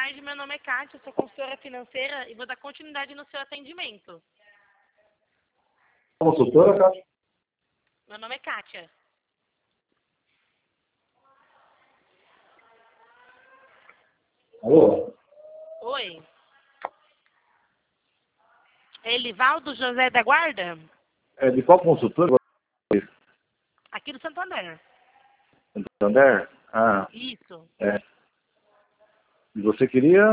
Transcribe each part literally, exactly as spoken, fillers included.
tarde, meu nome é Kátia, sou consultora financeira e vou dar continuidade no seu atendimento. Consultora, Kátia? Meu nome é Kátia. Alô? Oi. É Elivaldo José da Guarda? É de qual consultora? Aqui do Santander. Santander? Ah, Isso. é. E você queria?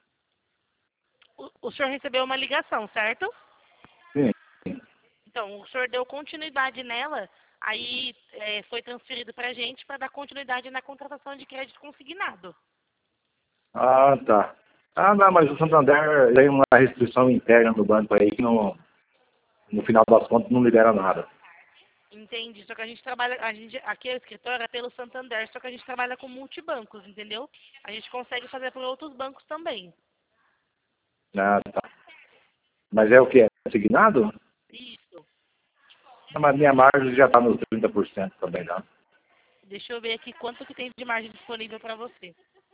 O, o senhor recebeu uma ligação, certo? Sim. Então, o senhor deu continuidade nela, aí é, foi transferido para a gente para dar continuidade na contratação de crédito consignado. Ah, tá. Ah, não, mas o Santander tem uma restrição interna no banco aí que não, no final das contas não libera nada. Entendi, só que a gente trabalha, a gente, aqui é o escritório é pelo Santander, só que a gente trabalha com multibancos, entendeu? A gente consegue fazer por outros bancos também. Ah, tá. Mas é o que? É consignado? Isso. Ah, mas minha margem já está nos trinta por cento também, não. Deixa eu ver aqui quanto que tem de margem disponível para você.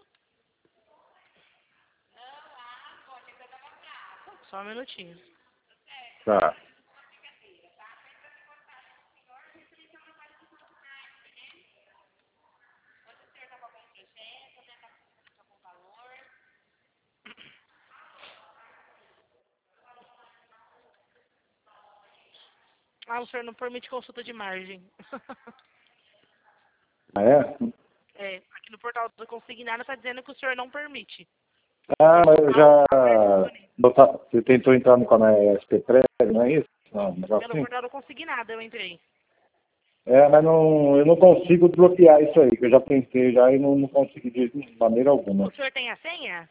Só um minutinho. Tá. Ah, o senhor não permite consulta de margem. Ah, é? É, aqui no portal do consignado está dizendo que o senhor não permite. Ah, mas eu já... A margem disponível. botar- Você tentou entrar no canal S P três, não é isso? Não, um negócio Pelo assim? portal do consignado eu entrei. É, mas não, eu não consigo bloquear isso aí, que eu já tentei já e não, não consegui de maneira alguma. O senhor tem a senha?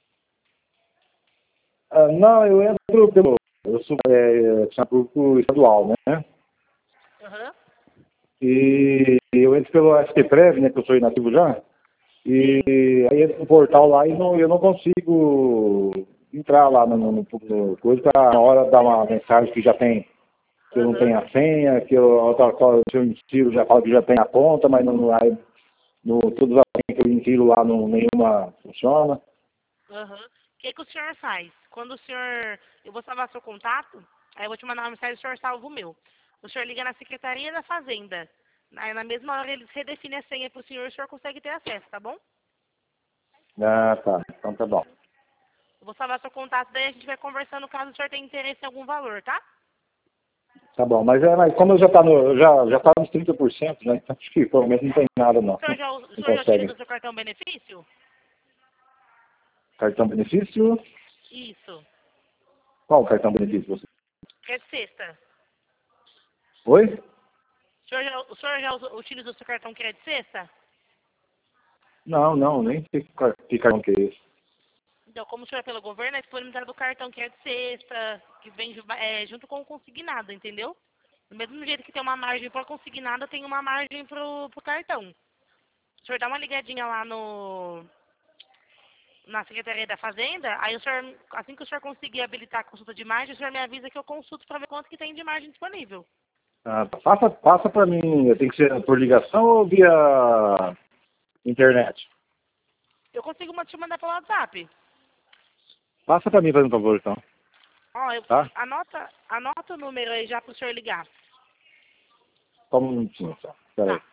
Ah, não, eu entro pelo... Eu sou é, tinha público estadual, né? Aham. E eu entro pelo S P Prev, né, que eu sou inativo já. E aí entro no portal lá e não, eu não consigo entrar lá no, no, no coisa para na hora dar uma mensagem que já tem, que eu não Aham. tenho a senha, que eu, outra coisa, se eu insiro já falo que já tem a conta, mas não, não aí, no, todas as senhas que eu insiro lá, não, nenhuma funciona. Aham. O que, que o senhor faz? Quando o senhor... Eu vou salvar seu contato, aí eu vou te mandar uma mensagem e o senhor salva o meu. O senhor liga na Secretaria da Fazenda. Aí na mesma hora eles redefinem a senha para o senhor e o senhor consegue ter acesso, tá bom? Ah, tá. Então tá bom. Eu vou salvar seu contato, daí a gente vai conversando caso o senhor tenha interesse em algum valor, tá? Tá bom, mas, é, mas como eu já tá no, já, já tá nos trinta por cento, né? Então acho que pelo menos não tem nada não. O senhor já, o Não senhor já utiliza consegue. o seu cartão benefício? Cartão benefício? Isso. Qual cartão benefício você? Que é de sexta. Oi? O senhor já, o senhor já usa- utiliza o seu cartão que é de sexta? Não, não, nem sei que car- que cartão que é esse. Então, como o senhor é pelo governo, é disponibilizado o cartão que é de sexta, que vem ju- é, junto com o consignado, entendeu? Do mesmo jeito que tem uma margem para consignado, tem uma margem pro, pro cartão. O senhor dá uma ligadinha lá no na Secretaria da Fazenda, aí o senhor, assim que o senhor conseguir habilitar a consulta de margem, o senhor me avisa que eu consulto para ver quanto que tem de margem disponível. Ah, tá. passa, passa pra mim, tem que ser por ligação ou via internet? Eu consigo ma- te mandar pelo WhatsApp. Passa pra mim, fazendo um favor, então. Ó, eu, Tá? anota, anota o número aí já pro senhor ligar. Só um minutinho, só. Pera aí. Tá.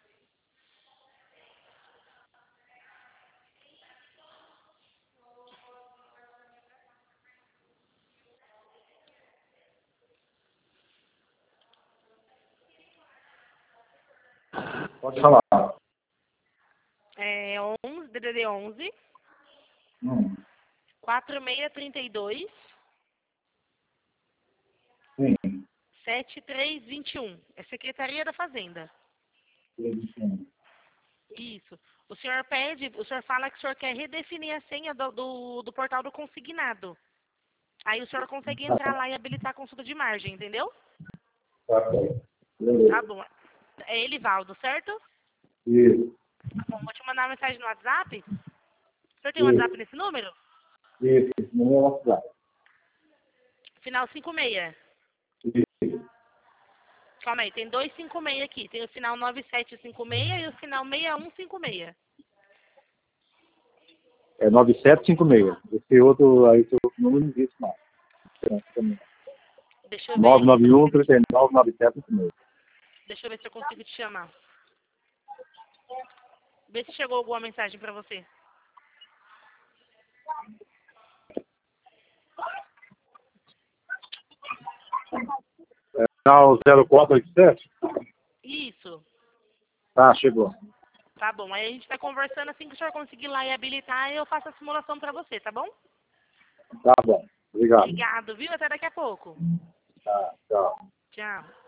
Pode falar. É onze, D D D onze, Hum, quatro seis três dois, sim. sete três dois um. É Secretaria da Fazenda. Sim. Isso. O senhor pede, o senhor fala que o senhor quer redefinir a senha do, do, do portal do consignado. Aí o senhor consegue entrar lá e habilitar a consulta de margem, entendeu? Tá bom. Tá Beleza. bom. É Elivaldo, certo? Isso, Tá bom, vou te mandar uma mensagem no WhatsApp. O senhor tem WhatsApp isso, nesse número? isso. No meu WhatsApp. Final cinquenta e seis. Isso. Calma aí, tem dois cinco seis aqui. Tem o final nove sete cinco seis e o final seis um cinco seis. É nove sete cinco seis. Esse outro aí, esse outro número não existe mais. Deixa eu ver. nove nove um, três nove, nove sete cinco seis. Deixa eu ver se eu consigo te chamar. Vê se chegou alguma mensagem pra você. É o zero quatro oito sete? Isso. Tá, chegou. Tá bom. Aí a gente vai conversando, assim que o senhor conseguir ir lá e habilitar, eu faço a simulação pra você, tá bom? Tá bom. Obrigado. Obrigado, viu? Até daqui a pouco. Tá, tchau. Tchau.